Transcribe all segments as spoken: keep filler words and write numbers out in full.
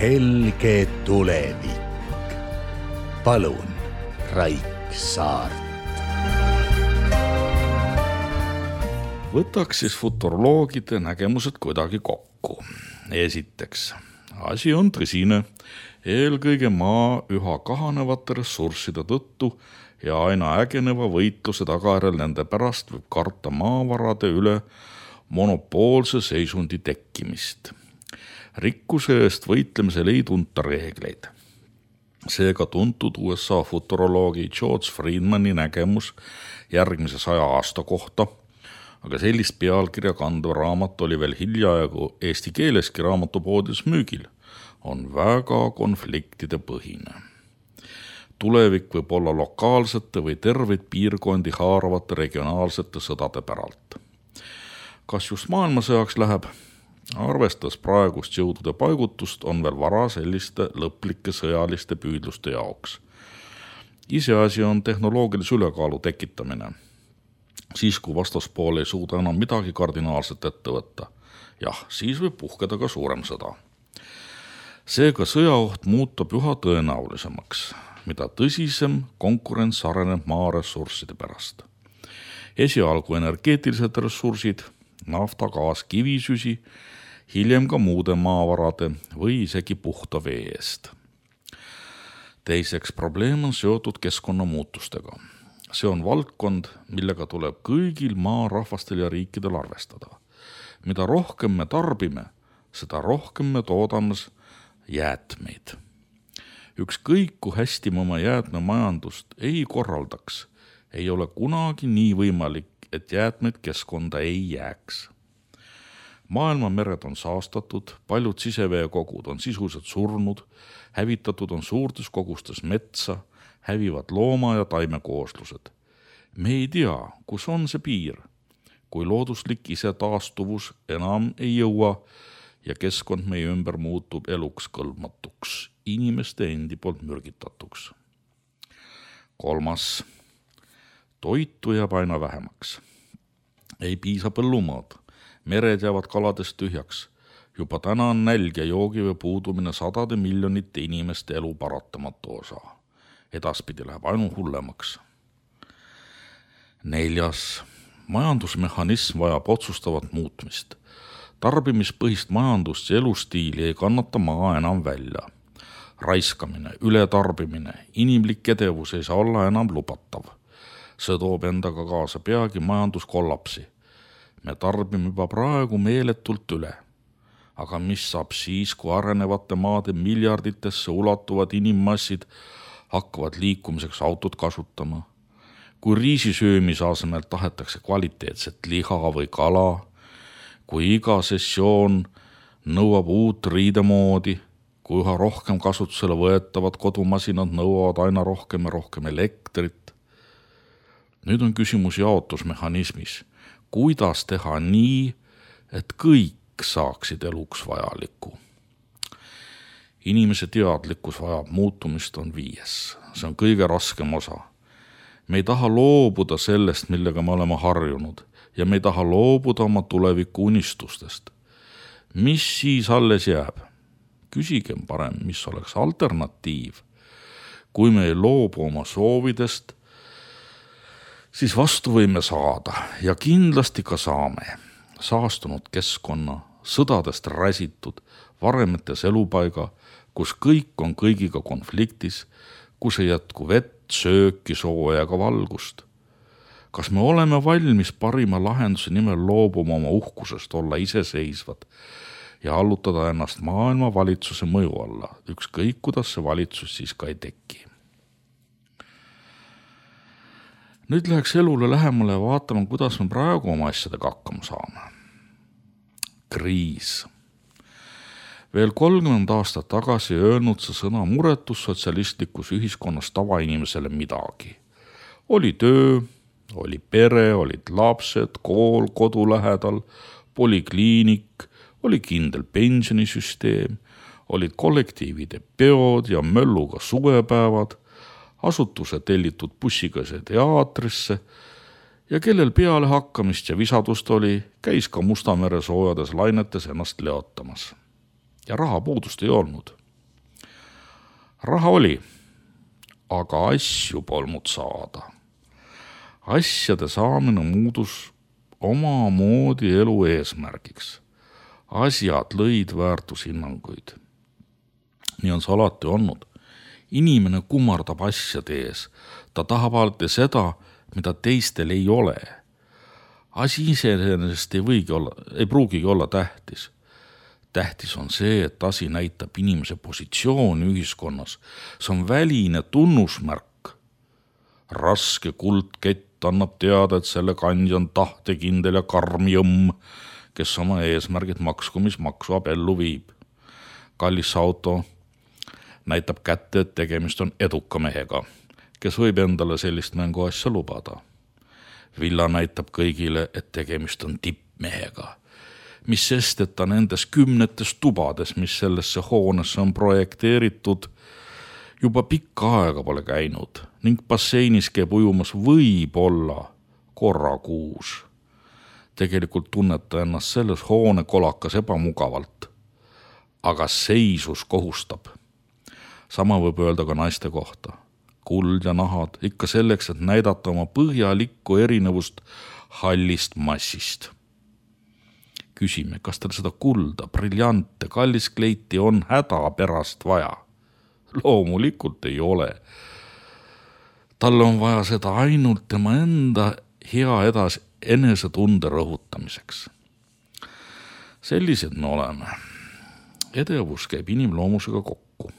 helge tulevik. Palun, Raik Saart. Võtaks siis futuroloogide nägemused kuidagi kokku. Esiteks, asi on tõsine, eelkõige maa üha kahanevate ressursside tõttu ja aina ägeneva võitluse tagajärjel nende pärast võib karta maavarade üle monopoolse seisundi tekkimist. Rikkuse eest võitlemisel ei tunta reegleid. Seega tuntud U S A futuroloogi George Friedmani nägemus järgmise saja aasta kohta, aga sellist pealkirja kandev raamat oli veel hiljaaegu eesti keeleski raamatupoodides müügil, on väga konfliktide põhine. Tulevik võib olla lokaalsete või terveid piirkondi haaravate regionaalsete sõdade päralt. Kas just maailmasõjaks läheb? Arvestades praegust jõudude paigutust on veel vara selliste lõplike sõjaliste püüdluste jaoks. Iseasi on tehnoloogilise ülekaalu tekitamine. Siis, kui vastaspool ei suuda enam midagi kardinaalselt ette võtta. Jah, siis võib puhkeda ka suurem sõda. Seega sõjaoht muutub üha tõenäolisemaks, mida tõsisem konkurents areneb maaressursside pärast. Esialgu energeetilised ressursid, nafta, gaas, kivisüsi, hiljem ka muude maavarade või isegi puhta vee eest. Teiseks, probleem on seotud keskkonnamuutustega. See on valdkond, millega tuleb kõigil maarahvastel ja riikidel arvestada. Mida rohkem me tarbime, seda rohkem me toodame jäätmeid. Ükskõik, kui hästi me oma jäätmemajandust ei korraldaks, ei ole kunagi nii võimalik, et jäätmeid keskkonda ei jääks. Maailma mered on saastatud, paljud siseveekogud on sisuliselt surnud, hävitatud on suurtes kogustes metsa, hävivad looma- ja taimekooslused. Me ei tea, kus on see piir, kui looduslik isetaastuvus enam ei jõua ja keskkond meie ümber muutub eluks kõlbmatuks, inimeste endi poolt mürgitatuks. Kolmas, toitu jääb aina vähemaks. Ei piisa põllumaad, mered jäävad kaladest tühjaks. Juba täna on nälg ja joogivee puudumine sadade miljonite inimeste elu paratamatu osa. Edaspidi läheb ainult hullemaks. Neljas, majandusmehhanism vajab otsustavat muutmist. Tarbimispõhist majandust ja elustiili ei kannata maa enam välja. Raiskamine, ületarbimine, inimlik edevus ei saa olla enam lubatav. See toob endaga kaasa peagi majanduskollapsi. Me tarbime juba praegu meeletult üle. Aga mis saab siis, kui arenevate maade miljarditesse ulatuvad inimmassid hakkavad liikumiseks autot kasutama? Kui riisisöömise asemel tahetakse kvaliteetset liha või kala, kui iga sessioon nõuab uut riidemoodi, kui üha rohkem kasutusele võetavad kodumasinad nõuavad aina rohkem ja rohkem elektrit. Nüüd on küsimus jaotusmehhanismis. Kuidas teha nii, et kõik saaksid eluks vajaliku? Inimese teadlikkus vajab muutumist on viies. See on kõige raskem osa. Me ei taha loobuda sellest, millega me oleme harjunud ja me ei taha loobuda oma tuleviku unistustest. Mis siis alles jääb? Küsigem parem, mis oleks alternatiiv. Kui me ei loobu oma soovidest, siis vastu võime saada ja kindlasti ka saame. Saastunud keskkonna, sõdadest räsitud, varemetes elupaiga, kus kõik on kõigiga konfliktis, kus ei jätku vett, sööki, sooja ega valgust. Kas me oleme valmis parima lahenduse nimel loobuma oma uhkusest olla iseseisvad ja allutada ennast maailma valitsuse mõju alla, ükskõik kuidas see valitsus siis ka ei teki? Nüüd läheks elule lähemale ja vaatama, kuidas me praegu oma asjadega hakkama saame. Kriis. Veel kolmkümmend aastat tagasi öelnud see sõna muretus sotsialistlikus ühiskonnas tavainimesele midagi. Oli töö, oli pere, olid lapsed, kool, kodu lähedal, polikliinik, oli kindel pensionisüsteem, olid kollektiivide peod ja mölluga suvepäevad, asutuse tellitud bussiga see teatrisse ja kellel peale hakkamist ja visadust oli, käis ka Musta mere soojades lainetes ennast leotamas. Ja raha puudust ei olnud. Raha oli, aga asju polnud saada. Asjade saamine muudus omamoodi elu eesmärgiks. Asjad lõid väärtushinnanguid. Nii on see alati olnud. Inimene kummardab asjade ees. Ta tahab alati seda, mida teistel ei ole. Asi iseenesest ei võigi olla, ei pruugigi olla tähtis. Tähtis on see, et asi näitab inimese positsiooni ühiskonnas. See on väline tunnusmärk. Raske kuldkett annab teada, et selle kandja on tahtekindel ja karm jõmm, kes oma eesmärgid maksumismaksu abellu viib. Kallis auto näitab kätte, et tegemist on eduka mehega, kes võib endale sellist mängu asja lubada. Villa näitab kõigile, et tegemist on tippmehega, mis sest, et ta nendes kümnetes tubades, mis sellesse hoonesse on projekteeritud, juba pikka aega pole käinud ning basseinis käib ujumas võib-olla korra kuus. Tegelikult tunneb ta ennast selles hoone kolakas ebamugavalt, aga seisus kohustab. Sama võib öelda ka naiste kohta. Kuld ja nahad ikka selleks, et näidata oma põhjalikku erinevust hallist massist. Küsime, kas tal seda kulda, briljante, kallis kleiti on häda pärast vaja? Loomulikult ei ole. Talle on vaja seda ainult tema enda hea edas enesetunde rõhutamiseks. Sellised me oleme. Edevus käib inimloomusega kokku.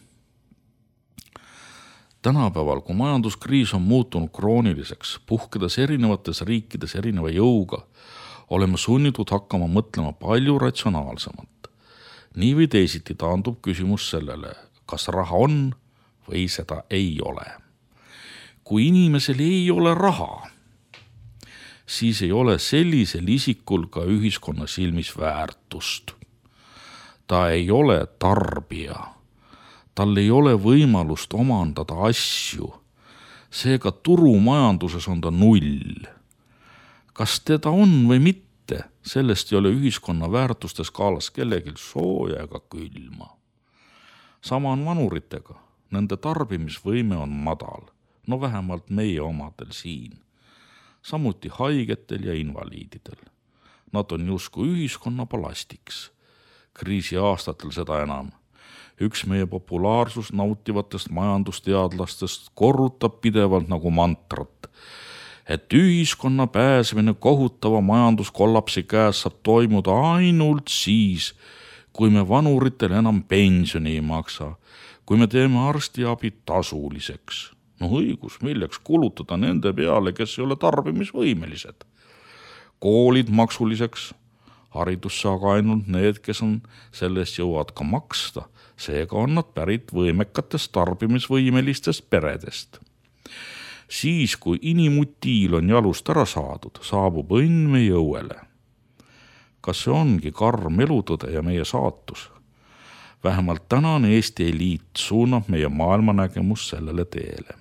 Tänapäeval, kui majanduskriis on muutunud krooniliseks, puhkedes erinevates riikides erineva jõuga, oleme sunnitud hakkama mõtlema palju ratsionaalsemalt. Nii või teisiti taandub küsimus sellele, kas raha on või seda ei ole. Kui inimesel ei ole raha, siis ei ole sellisel isikul ka ühiskonna silmis väärtust. Ta ei ole tarbija. Tal ei ole võimalust omandada asju. Seega turumajanduses on ta null. Kas teda on või mitte, sellest ei ole ühiskonna väärtuste skaalas kellegil sooja ega külma. Sama on vanuritega. Nende tarbimisvõime on madal. No vähemalt meie omadel siin. Samuti haigetel ja invaliididel. Nad on justkui ühiskonna balastiks. Kriisi aastatel seda enam. Üks meie populaarsus nautivatest majandusteadlastest korrutab pidevalt nagu mantrat, et ühiskonna pääsemine kohutava majanduskollapsi käes saab toimuda ainult siis, kui me vanuritel enam pensioni ei maksa, kui me teeme arstiabi tasuliseks. No õigus, milleks kulutada nende peale, kes ei ole tarbimisvõimelised. Koolid maksuliseks, haridusse aga ainult need, kes on sellest jõuavad ka maksta, seega on nad pärit võimekatest tarbimisvõimelistest peredest. Siis, kui inimutiil on jalust ära saadud, saabub õnn meie õuele. Kas see ongi karm elutõde ja meie saatus? Vähemalt tänane Eesti eliit suunab meie maailmanägemus sellele teele.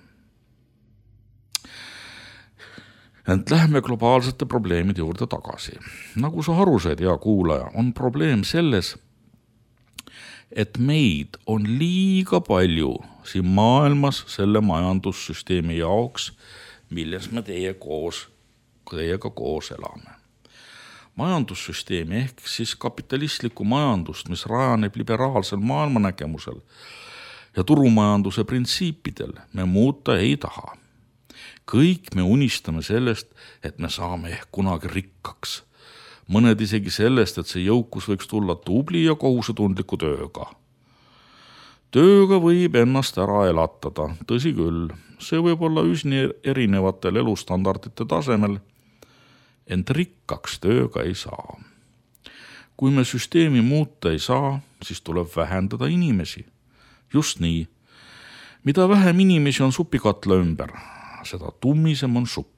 Ent läheme globaalsete probleemide juurde tagasi. Nagu sa aru said, hea kuulaja, on probleem selles, et meid on liiga palju siin maailmas selle majandussüsteemi jaoks, milles me teie koos, teiega koos elame. Majandussüsteemi ehk siis kapitalistlikku majandust, mis rajaneb liberaalsel maailmanägemusel ja turumajanduse printsiipidel, me muuta ei taha. Kõik me unistame sellest, et me saame ehk kunagi rikkaks. Mõned isegi sellest, et see jõukus võiks tulla tubli ja kohusetundliku tööga. Tööga võib ennast ära elatada, tõsi küll, see võib olla üsni erinevatel elustandardite tasemel, ent rikkaks tööga ei saa. Kui me süsteemi muuta ei saa, siis tuleb vähendada inimesi. Just nii. Mida vähem inimesi on supikatla ümber, seda tummisem on supp.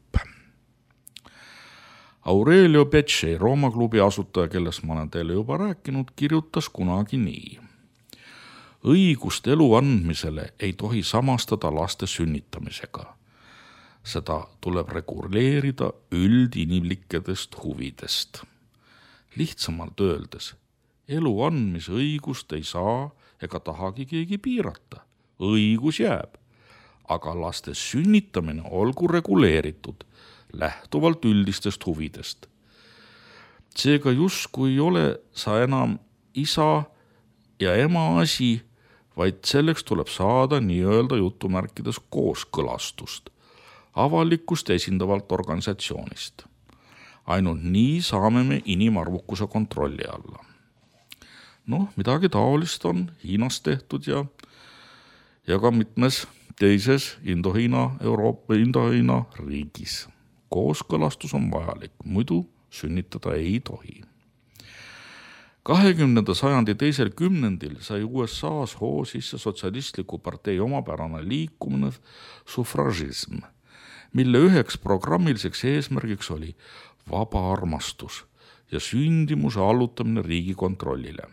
Aurelio Becce, Rooma klubi asutaja, kellest ma olen teile juba rääkinud, kirjutas kunagi nii. Õigust elu andmisele ei tohi samastada laste sünnitamisega. Seda tuleb reguleerida üldinimlikkedest huvidest. Lihtsamalt öeldes, elu andmise õigust ei saa ega tahagi keegi piirata. õigus jääb, aga laste sünnitamine olgu reguleeritud lähtuvalt üldistest huvidest. Seega justkui ei ole sa enam isa ja ema asi, vaid selleks tuleb saada nii-öelda jutumärkides kooskõlastust avalikkust esindavalt organisatsioonist. Ainult nii saame me inimarvukuse kontrolli alla. Noh, midagi taolist on Hiinas tehtud ja, ja ka mitmes teises Indo-Hiina, Euroopa, Indo-Hiina riigis. Kooskõlastus on vajalik, muidu sünnitada ei tohi. kahekümnenda sajandi teisel kümnendil sai U S A-s hoo sisse sotsialistliku partei omapärane liikumine sufražism, mille üheks programmiliseks eesmärgiks oli vaba armastus ja sündimuse allutamine riigi kontrollile.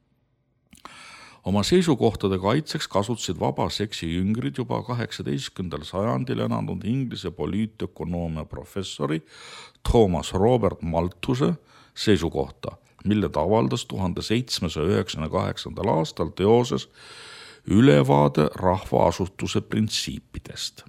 Oma seisukohtade kaitseks kasutasid vaba seksi jüngrid juba kaheksateistkümnendal sajandil enanud Inglise poliitökonoomia professori Thomas Robert Malthuse seisukohta, mille ta avaldas tuhande seitsmesaja üheksakümne kaheksandal aastal teoses Ülevaade rahvaasutuse printsiipidest.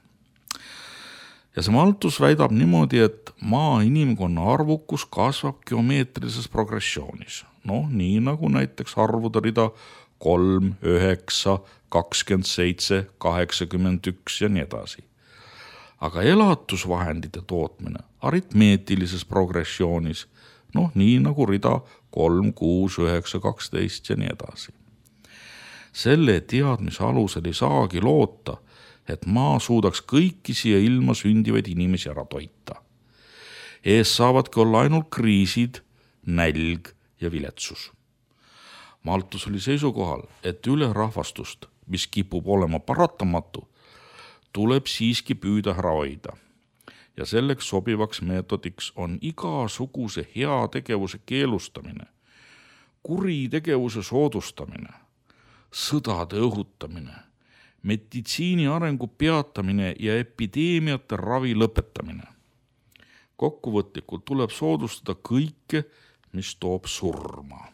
Ja see Malthus väidab niimoodi, et maa inimkonna arvukus kasvab geomeetrilises progressioonis. Noh, nii nagu näiteks arvude rida kolm, üheksa, kakskümmend seitse, kaheksakümmend üks ja nii edasi. Aga elatusvahendite tootmine aritmeetilises progressioonis, noh, nii nagu rida kolm, kuus, üheksa, kaksteist ja nii edasi. Selle teadmise alusel ei saagi loota, et maa suudaks kõiki siia ilma sündivaid inimesi ära toita. Ees saavadki olla ainult kriisid, nälg ja viletsus. Malthus oli seisukohal, et ülerahvastust, mis kipub olema paratamatu, tuleb siiski püüda ära hoida. Ja selleks sobivaks meetodiks on igasuguse hea tegevuse keelustamine, kuritegevuse soodustamine, sõdade õhutamine, meditsiini arengu peatamine ja epideemiate ravi lõpetamine. Kokkuvõtlikult tuleb soodustada kõike, mis toob surma.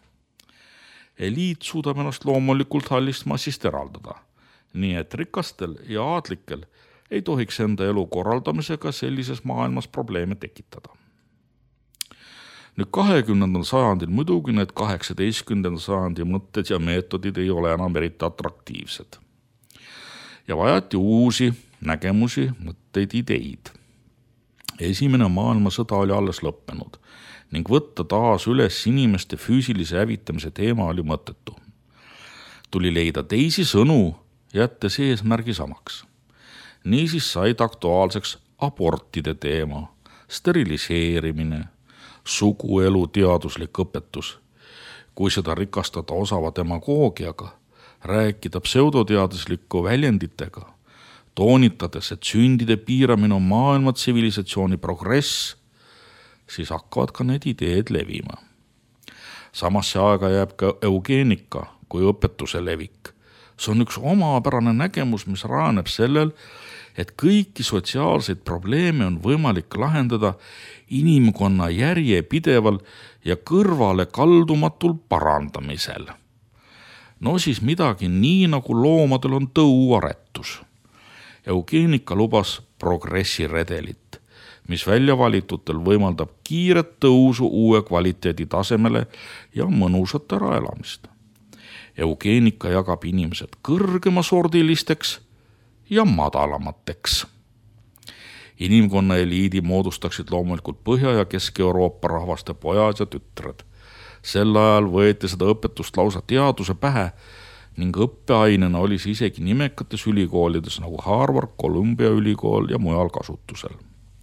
Eliit suudab ennast loomulikult hallist massist eraldada, nii et rikastel ja aadlikel ei tohiks enda elu korraldamisega sellises maailmas probleeme tekitada. Nüüd kahekümnendal sajandil muidugi need kaheksateistkümnenda sajandi mõtted ja meetodid ei ole enam eriti atraktiivsed. Ja vajati uusi nägemusi, mõtteid, ideid. Esimene maailmasõda oli alles lõppenud ning võtta taas üles inimeste füüsilise hävitamise teema oli mõttetu. Tuli leida teisi sõnu, jättes eesmärgi samaks. Niisiis said aktuaalseks abortide teema, steriliseerimine, suguelu teaduslik õpetus. Kui seda rikastada osava demagoogiaga, rääkida pseudoteaduslikku väljenditega, toonitades, et sündide piiramine on maailma tsivilisatsiooni progress, siis hakkavad ka need ideed levima. Samasse aega jääb ka eugeenika kui õpetuse levik. See on üks omapärane nägemus, mis rajaneb sellel, et kõiki sotsiaalseid probleeme on võimalik lahendada inimkonna järjepideval ja kõrvale kaldumatul parandamisel. No siis midagi nii, nagu loomadel on tõuaretus. Eugeenika lubas progressiredelit, mis välja valitutel võimaldab kiiret tõusu uue kvaliteedi tasemele ja mõnusat äraelamist. Eugeenika jagab inimesed kõrgemasordilisteks ja madalamateks. Inimkonna eliidi moodustaksid loomulikult Põhja- ja Kesk-Euroopa rahvaste pojad ja tütred. Sel ajal võeti seda õpetust lausa teaduse pähe ning õppeainena oli see isegi nimekates ülikoolides nagu Harvard, Columbia ülikool ja mujal kasutusel.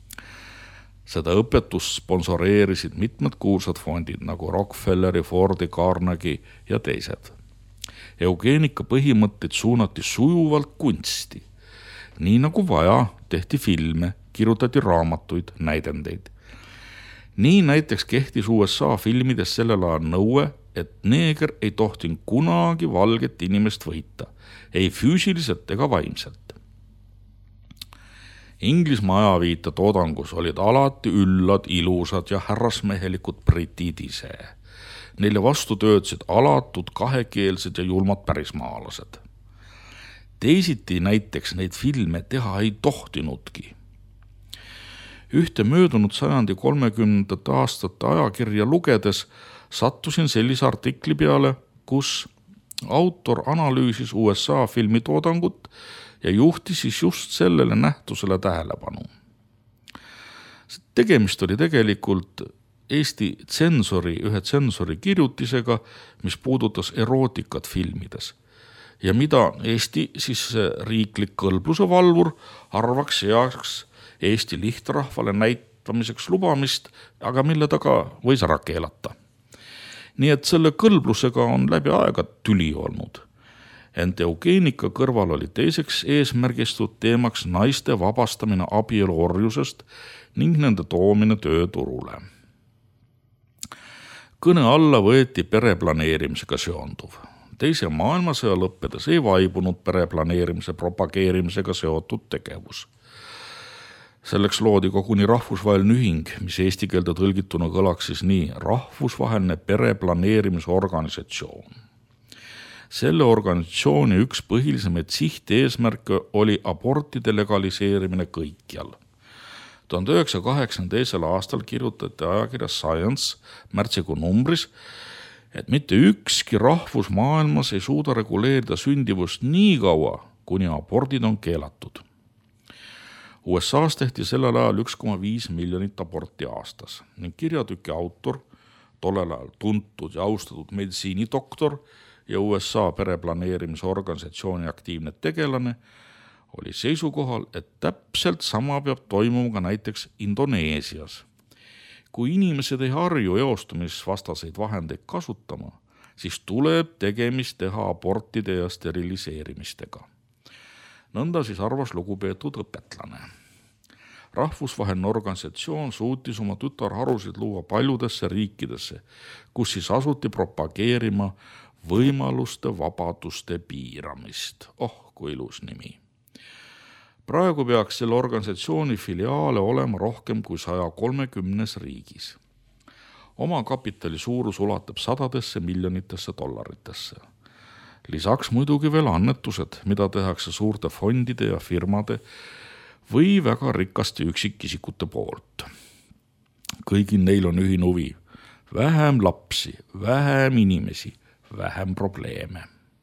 Seda õpetust sponsoreerisid mitmed kuulsad fondid nagu Rockefelleri, Fordi, Carnegie ja teised. Eugeenika põhimõtteid suunati sujuvalt kunsti. Nii nagu vaja, tehti filme, kirjutati raamatuid, näidendeid. Nii näiteks kehtis U S A filmides sellel ajal nõue, et neeger ei tohtinud kunagi valget inimest võita, ei füüsiliselt ega vaimselt. Inglismaa ajaviite toodangus olid alati üllad, ilusad ja härrasmehelikud britid ise. Neile vastu töötasid alatud, kahekeelsed ja julmad pärismaalased. Teisiti näiteks neid filme teha ei tohtinudki. Ühte möödunud sajandi kolmekümnendate aastate ajakirja lugedes sattusin sellise artikli peale, kus autor analüüsis U S A filmitoodangut ja juhtis siis just sellele nähtusele tähelepanu. Tegemist oli tegelikult Eesti tsensori, ühe tsensori kirjutisega, mis puudutas erootikat filmides ja mida Eesti siis riiklik kõlbluse valvur arvaks heaks Eesti lihtrahvale näitamiseks lubamist, aga mille taga võis ära keelata. Nii et selle kõlblusega on läbi aega tüli olnud. Ent eugeenika kõrval oli teiseks eesmärgistud teemaks naiste vabastamine abieluorjusest ning nende toomine tööturule. Kõne alla võeti pereplaneerimisega seonduv. Teise maailmasõja lõppedes ei vaibunud pereplaneerimise propageerimisega seotud tegevus. Selleks loodi koguni rahvusvaheline ühing, mis eesti keelde tõlgituna kõlaks siis nii: rahvusvaheline pereplaneerimise organisatsioon. Selle organisatsiooni üks põhilisemaid sihteesmärke oli abortide legaliseerimine kõikjal. tuhande üheksasaja kaheksakümne teisel aastal kirjutati ajakirjas Science märtsikuu numbris, et mitte ükski rahvus maailmas ei suuda reguleerida sündivust nii kaua, kuni abordid on keelatud. U S A-s tehti sellel ajal üks koma viis miljonit aborti aastas ning kirjatüki autor, tollel ajal tuntud ja austatud meditsiinidoktor ja U S A pereplaneerimise organisatsiooni aktiivne tegelane oli seisukohal, et täpselt sama peab toimuma ka näiteks Indoneesias. Kui inimesed ei harju eostumisvastaseid vahendeid kasutama, siis tuleb tegemist teha abortide ja steriliseerimistega. Nõnda siis arvas lugupeetud õpetlane. Rahvusvaheline organisatsioon suutis oma tütarharusid luua paljudesse riikidesse, kus siis asuti propageerima võimaluste vabaduste piiramist. Oh, kui ilus nimi. Praegu peaks selle organisatsiooni filiaale olema rohkem kui saja kolmekümnes riigis. Oma kapitali suurus ulatub sadadesse miljonitesse dollaritesse. Lisaks muidugi veel annetused, mida tehakse suurte fondide ja firmade või väga rikaste üksikisikute poolt. Kõigil neil on ühine huvi. Vähem lapsi, vähem inimesi, vähem probleeme.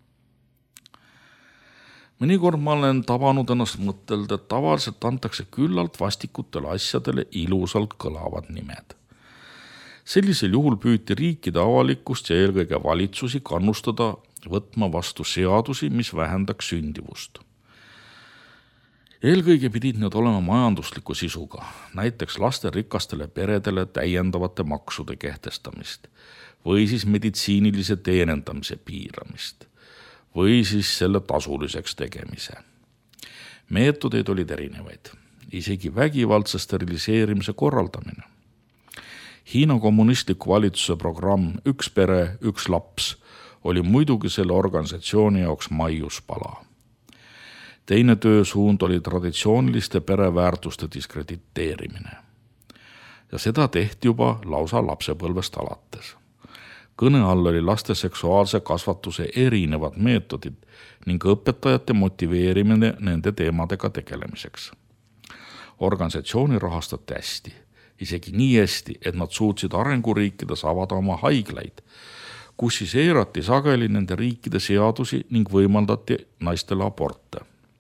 Mõnikord ma olen tabanud ennast mõtelda, et tavaliselt antakse küllalt vastikutele asjadele ilusalt kõlavad nimed. Sellisel juhul püüti riikide avalikkust ja eelkõige valitsusi kannustada võtma vastu seadusi, mis vähendaks sündivust. Eelkõige pidid need olema majandusliku sisuga, näiteks lasterikastele peredele täiendavate maksude kehtestamist või siis meditsiinilise teenendamise piiramist või siis selle tasuliseks tegemise. Meetodeid olid erinevaid, isegi vägivaldse steriliseerimise korraldamine. Hiina kommunistliku valitsuse programm Üks pere, üks laps oli muidugi selle organisatsiooni jaoks maiuspala. Teine töösuund oli traditsiooniliste pereväärtuste diskrediteerimine. Ja seda tehti juba lausa lapsepõlvest alates. Kõne all oli laste seksuaalse kasvatuse erinevad meetodid ning õpetajate motiveerimine nende teemadega tegelemiseks. Organisatsiooni rahastati hästi, isegi nii hästi, et nad suutsid arenguriikides avada oma haiglaid, kus siis eirati sageli nende riikide seadusi ning võimaldati naistele aborte.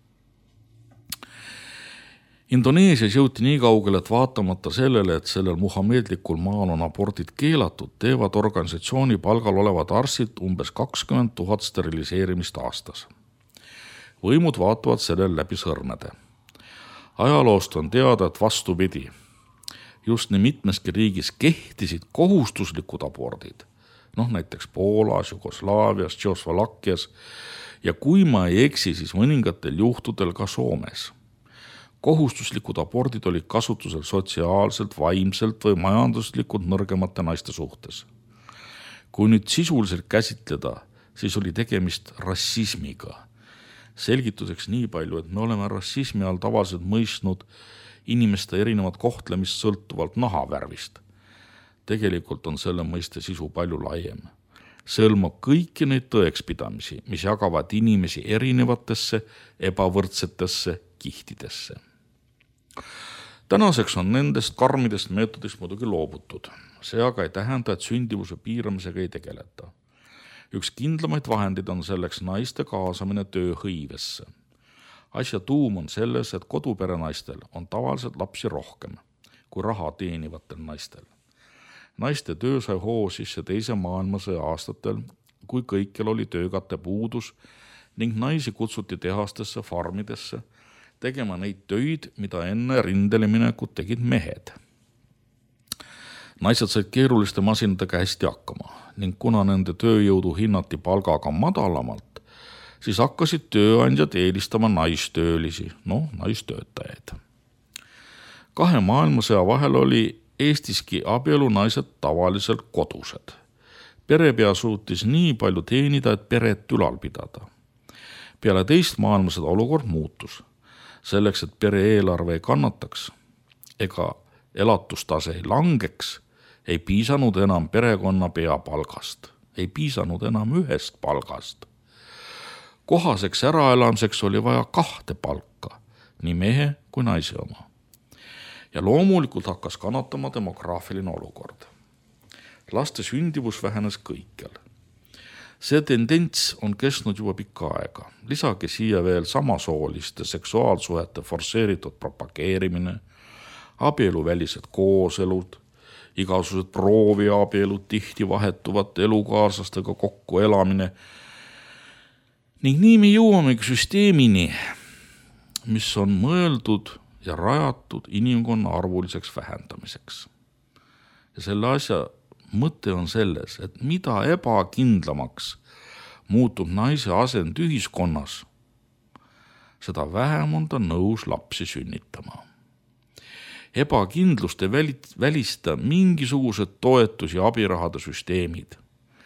Indoneesias jõuti nii kaugele, et vaatamata sellele, et sellel muhamedlikul maal on abordid keelatud, teevad organisatsiooni palgal olevad arstid umbes kakskümmend tuhat steriliseerimist aastas. Võimud vaatavad sellel läbi sõrmede. Ajaloost on teada, et vastupidi. Just nii mitmeski riigis kehtisid kohustuslikud abordid, noh näiteks Poolas, Jugoslaavias, Tšehhoslovakkias ja kui ma ei eksi, siis mõningatel juhtudel ka Soomes. Kohustuslikud abordid olid kasutusel sotsiaalselt, vaimselt või majanduslikult nõrgemate naiste suhtes. Kui nüüd sisuliselt käsitleda, siis oli tegemist rassismiga. Selgituseks nii palju, et me oleme rassismi all tavaliselt mõistnud inimeste erinevat kohtlemist sõltuvalt nahavärvist. Tegelikult on selle mõiste sisu palju laiem. sõlmab kõiki neid tõekspidamisi, mis jagavad inimesi erinevatesse ebavõrdsetesse kihtidesse. Tänaseks on nendest karmidest meetodist muidugi loobutud. See aga ei tähenda, et sündivuse piiramisega ei tegeleta. Üks kindlamaid vahendid on selleks naiste kaasamine tööhõivesse. Asja tuum on selles, et kodupere naistel on tavaliselt lapsi rohkem kui raha teenivatel naistel. Naiste töö sai hoo sisse teise maailmasõja aastatel, kui kõikjal oli töökäte puudus ning naisi kutsuti tehastesse, farmidesse, tegema neid töid, mida enne rindele minekut tegid mehed. Naised said keeruliste masinatega hästi hakkama ning kuna nende tööjõudu hinnati palgaga madalamalt, siis hakkasid tööandjad eelistama naistöölisi, no naistöötajaid. Kahe maailmasõja vahel oli Eestiski abielu naised tavaliselt kodused. Perepea suutis nii palju teenida, et peret ülal pidada. Peale teist maailmasõda olukord muutus. Selleks, et pere eelarve ei kannataks ega elatustase ei langeks, ei piisanud enam perekonna pea palgast. Ei piisanud enam ühest palgast. Kohaseks äraelamiseks oli vaja kahte palka, nii mehe kui naise oma. Ja loomulikult hakkas kannatama demograafiline olukord. Laste sündivus vähenes kõikjal. See tendents on kestnud juba pikka aega. Lisage siia veel samasooliste seksuaalsuhete forseeritud propageerimine, abieluvälised kooselud, igasugused prooviabielud, tihti vahetuvat elukaaslastega kokku elamine. Ning nii me jõuamegi süsteemini, mis on mõeldud ja rajatud inimkonna arvuliseks vähendamiseks. Ja selle asja mõte on selles, et mida ebakindlamaks muutub naise asend ühiskonnas, seda vähem on ta nõus lapsi sünnitama. Ebakindlust ei välista mingisugused toetus- ja abirahade süsteemid.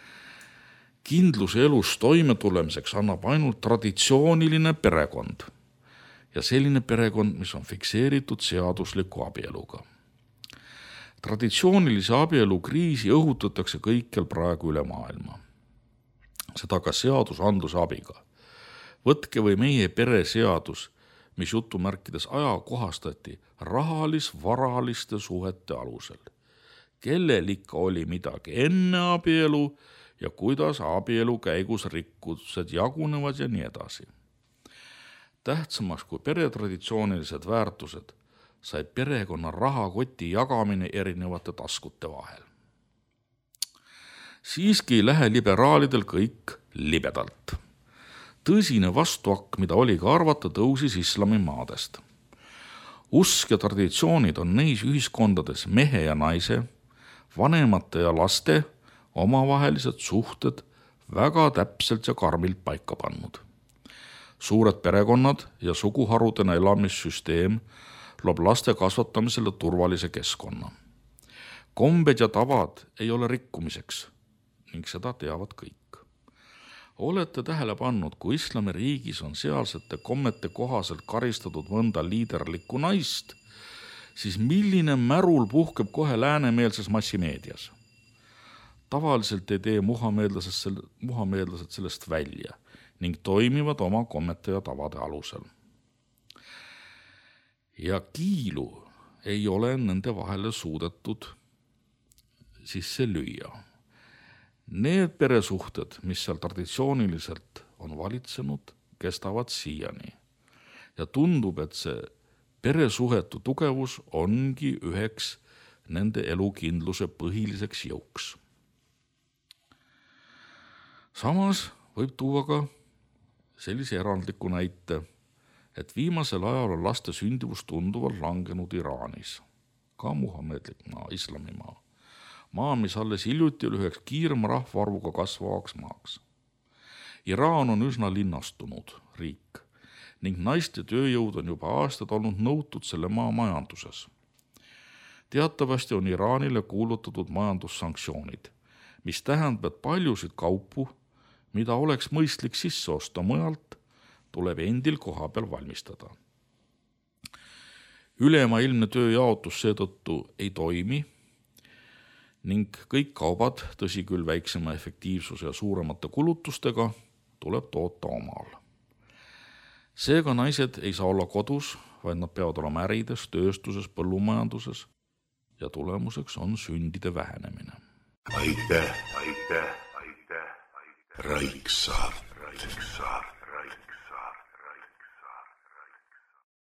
Kindluse elus toimetulemiseks annab ainult traditsiooniline perekond ja selline perekond, mis on fikseeritud seadusliku abieluga. Traditsioonilise abielu kriisi õhutatakse kõikjal praegu üle maailma. Seda ka seadusandluse abiga. Võtke või meie pereseadus, mis jutumärkides ajakohastati rahalis-varaliste suhete alusel. Kellel ikka oli midagi enne abielu ja kuidas abielu käigus rikkused jagunevad ja nii edasi. Tähtsamaks kui peretraditsioonilised väärtused sai perekonna rahakoti jagamine erinevate taskute vahel. Siiski ei lähe liberaalidel kõik libedalt. Tõsine vastuakk, mida oli ka arvata, tõusis islami maadest. Usk ja traditsioonid on neis ühiskondades mehe ja naise, vanemate ja laste omavahelised suhted väga täpselt ja karmilt paika pannud. Suured perekonnad ja suguharudena elamissüsteem loob laste kasvatamisele turvalise keskkonna. Kombed ja tavad ei ole rikkumiseks ning seda teavad kõik. Olete tähele pannud, kui islami riigis on sealsete kommete kohaselt karistatud mõnda liiderlikku naist, siis milline märul puhkeb kohe läänemeelses massimeedias. Tavaliselt ei tee muhameedlased sellest välja ning toimivad oma kommete ja tavade alusel. Ja kiilu ei ole nende vahele suudetud sisse lüüa. Need peresuhted, mis seal traditsiooniliselt on valitsenud, kestavad siiani. Ja tundub, et see peresuhetu tugevus ongi üheks nende elukindluse põhiliseks jõuks. Samas võib tuua ka sellise erandliku näite, et viimasel ajal on laste sündivus tunduvalt langenud Iraanis, ka muhamedlik maa, islamimaa. Maa, mis alles hiljuti oli üheks kiirema rahvaarvuga kasvavaks maaks. Iraan on üsna linnastunud riik ning naiste tööjõud on juba aastad olnud nõutud selle maa majanduses. Teatavasti on Iraanile kuulutatud majandussanktsioonid, mis tähendab, et paljusid kaupu, mida oleks mõistlik sisse osta mujalt, tuleb endil koha peal valmistada. Ülemaailmne tööjaotus seetõttu ei toimi ning kõik kaubad, tõsi küll väiksema efektiivsuse ja suuremate kulutustega, tuleb toota omal. Seega naised ei saa olla kodus, vaid nad peavad olema ärides, tööstuses, põllumajanduses ja tulemuseks on sündide vähenemine. Aitäh, aitäh, aitäh, aitäh. Raiksaart, Raiksaart.